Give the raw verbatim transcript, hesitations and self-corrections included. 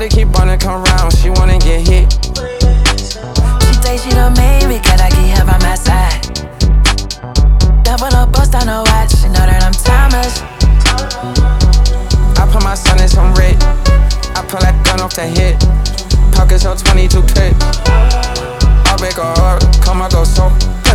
Shawty keep wanna come round, she wanna get hit. She say she done made me, can I keep her by my side? Double up, bust on her watch, she know that I'm timeless. I put my son in some red. I pull that gun off the hip. Pockets on twenty-two clip. I'll make her hard, come I go so.